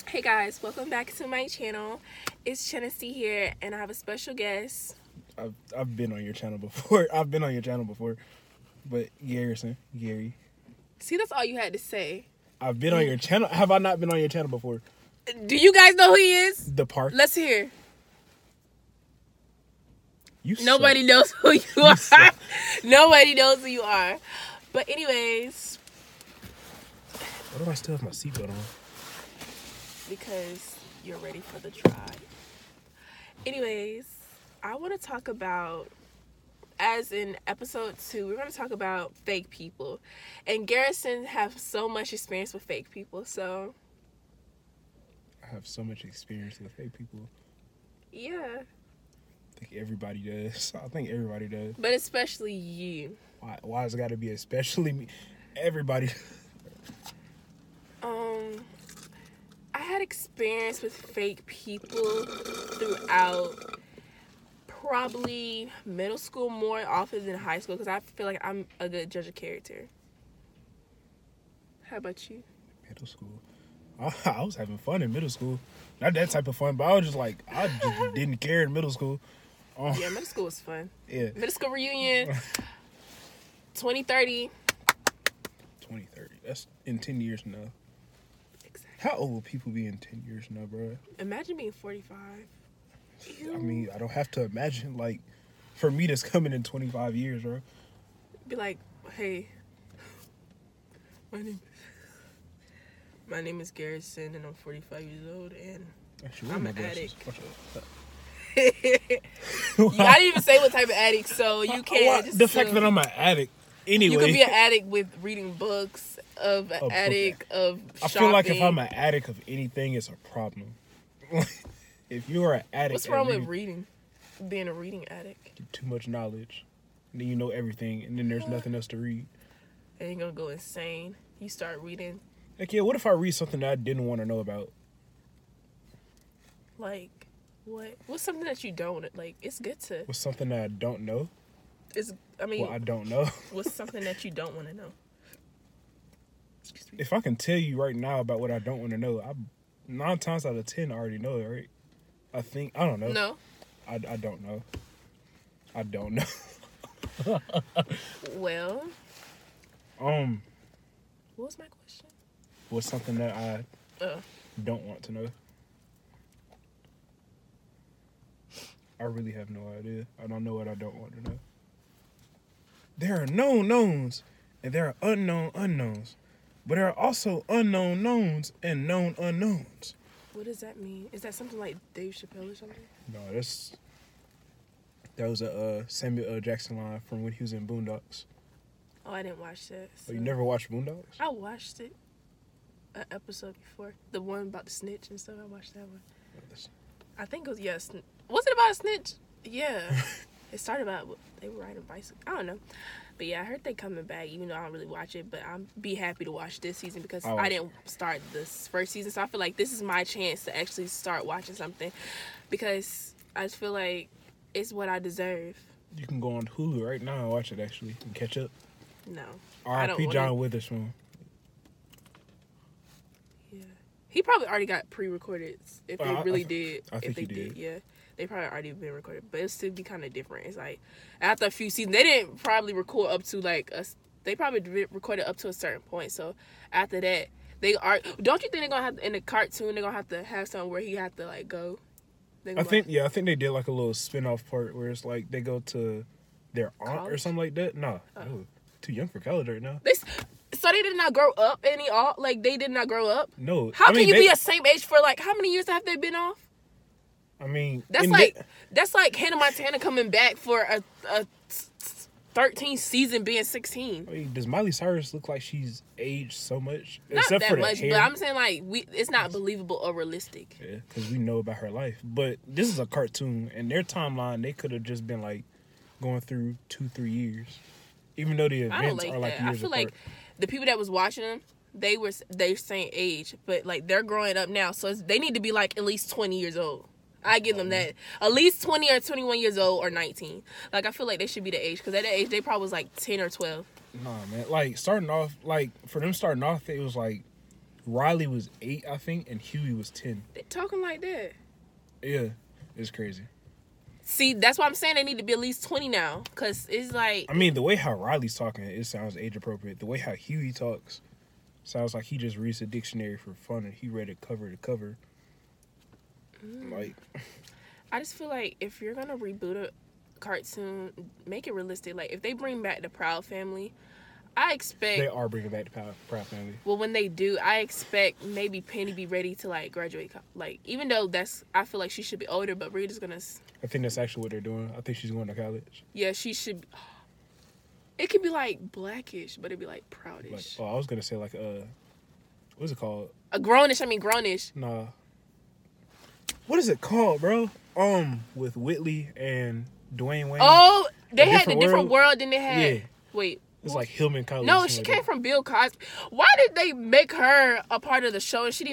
Hey guys, welcome back to my channel. It's Tennessee here, and I have a special guest. I've been on your channel before. But Gary. See, that's all you had to say. I've been on your channel. Have I not been on your channel before? Do you guys know who he is? The Park. Let's hear. You Nobody suck. knows who you are. suck. Nobody knows who you are. But anyways, Why do I still have my seatbelt on? because you're ready for the drive. Anyways, I want to talk about, as in episode 2, we're going to talk about fake people. And Garrison have so much experience with fake people, so I have so much experience with fake people. yeah. I think everybody does. But especially you. Why has it got to be especially me? Everybody. I had experience with fake people throughout probably middle school more often than high school because I feel like I'm a good judge of character. How about you? Middle school. I was having fun in middle school. Not that type of fun, but I was just like, I just didn't care in middle school. Yeah, middle school was fun. Yeah. Middle school reunion, 2030. 2030. That's in 10 years now. Exactly. How old will people be in 10 years now, bro? Imagine being 45. Ew. I mean, I don't have to imagine, like, for me that's coming in 25 years, bro. Be like, hey, my name is Garrison and I'm 45 years old and Actually, I'm where an are my glasses? addict. Watch out. I didn't even say what type of addict, so you can't. The fact that I'm an addict, anyway. You could be an addict with reading books, of an book addict of shopping. I feel like if I'm an addict of anything, it's a problem. If you're an addict, what's wrong with reading? Being a reading addict, too much knowledge, and then you know everything, and then there's nothing else to read. and you're gonna go insane. You start reading Like, yeah, what if I read something that I didn't want to know about? like what? What's something that you don't like? It's good to. What's something that I don't know? I mean, Well, I don't know. what's something that you don't want to know? Excuse me. If I can tell you right now about what I don't want to know, 9 times out of 10 I already know it, right? I don't know. No. I don't know. I don't know. Well, What what was my question? What's something that I don't want to know? I really have no idea. I don't know what I don't want to know. There are known knowns and there are unknown unknowns. But there are also unknown knowns and known unknowns. What does that mean? Is that something like Dave Chappelle or something? No, that was a Samuel L. Jackson line from when he was in Boondocks. Oh, I didn't watch that. Oh, you never watched Boondocks? I watched it. An episode before. The one about the snitch and stuff. I watched that one. I think it was, yes. Was it about a snitch? Yeah. It started about, they were riding bicycle. I don't know. But yeah, I heard they coming back, even though I don't really watch it. But I'm be happy to watch this season because I didn't start this first season. So I feel like this is my chance to actually start watching something. Because I just feel like it's what I deserve. You can go on Hulu right now and watch it, actually, and catch up. No. R.I.P. John Witherspoon. Yeah. He probably already got pre-recorded if they really did. I think if they he did. Yeah. They probably already been recorded. But it'll still be kind of different. It's like, after a few seasons, they didn't probably record up to like they probably recorded up to a certain point. So after that, they are. Don't you think they're gonna have in the cartoon? They're gonna have to have something where he have to like go. I think they did like a little spin-off part where it's like they go to their aunt college? or something like that. No, too young for college right now. So they did not grow up any all like they did not grow up. No, How can you be the same age for like how many years have they been off? I mean, That's like Hannah Montana coming back for a 13th season being 16. I mean, does Miley Cyrus look like she's aged so much? Not Except that for the much, hair. but I'm saying like it's not believable or realistic. Yeah, because we know about her life. But this is a cartoon, and their timeline, they could have just been like going through 2-3 years, even though the events are like years I feel apart. like the people that was watching them, they're same age, but like they're growing up now, so they need to be like at least 20 years old. I give them that. At least 20 or 21 years old or 19. Like, I feel like they should be the age. Because at that age, they probably was like 10 or 12. Nah, man. Like, for them starting off, it was like Riley was 8, I think, and Huey was 10. They talking like that. Yeah, it's crazy. See, that's why I'm saying they need to be at least 20 now. Because it's like... I mean, the way how Riley's talking, it sounds age appropriate. The way how Huey talks sounds like he just reads a dictionary for fun and he read it cover to cover. Like... I just feel like if you're going to reboot a cartoon, make it realistic. Like, if they bring back the Proud Family, I expect... They are bringing back the Proud Family. Well, when they do, I expect maybe Penny be ready to, like, graduate. Like, even though I feel like she should be older, but Rita's going to... I think that's actually what they're doing. I think she's going to college. Yeah, she should... It could be, like, Blackish, but it'd be, like, Proudish. Like, I was going to say, like, what's it called? Grownish. Nah. What is it called, bro? With Whitley and Dwayne Wayne. Oh, they had the different world, then they had... Yeah. Wait. It's like Hillman College. No, she came from Bill Cosby. Why did they make her a part of the show and she didn't